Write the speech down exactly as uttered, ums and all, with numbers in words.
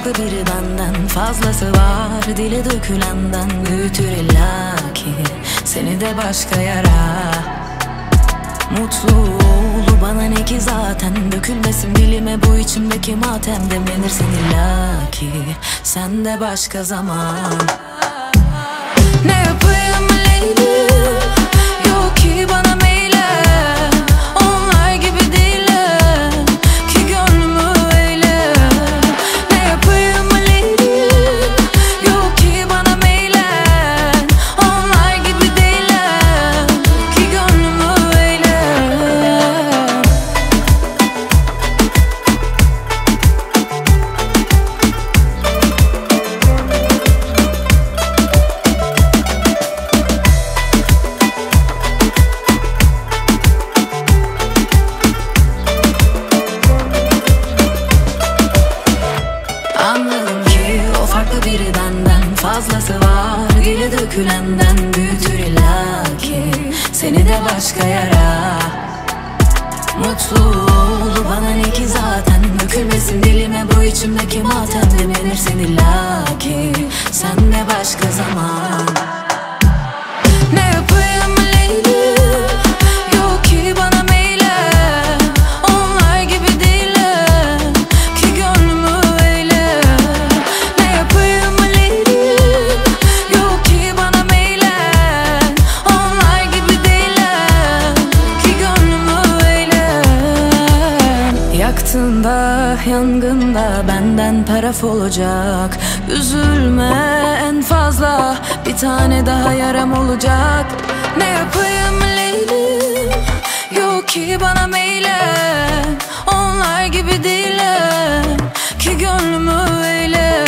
farklı biri benden, fazlası var dile dökülenden. Büyütür illaki seni de başka yara. Mutlu ol bana ne ki zaten, dökülmesin dilime bu içimdeki matem. Demlenirsin illaki sen de başka zaman. Ne yapayım Leylim, yok ki bana meylen. Onlar gibi değilim ki gönlümü eyle. Ne yapayım Leylim, yok ki bana meylen. Onlar gibi değilim ki gönlümü eyle. Anladım ki o farklı biri benden, fazlası var dile dökülenden. Büyütür illaki seni de başka yara. Mutlu ol bana ne ki zaten, dökülmesin dilime bu içimdeki matem. Demlenirsin illaki sen de başka zaman. Ne yapayım Leylim, yok ki bana meylen. Onlar gibi değilim ki gönlümü eyle. Ne yapayım Leylim, yok ki bana meylen. Onlar gibi değilim ki gönlümü eyle. Yaktığında yangında benden taraf olacak. Üzülme, en fazla bir tane daha yaram olacak. Ne yapayım Leylim, yok ki bana meylen. Onlar gibi değilim ki gönlümü eyle.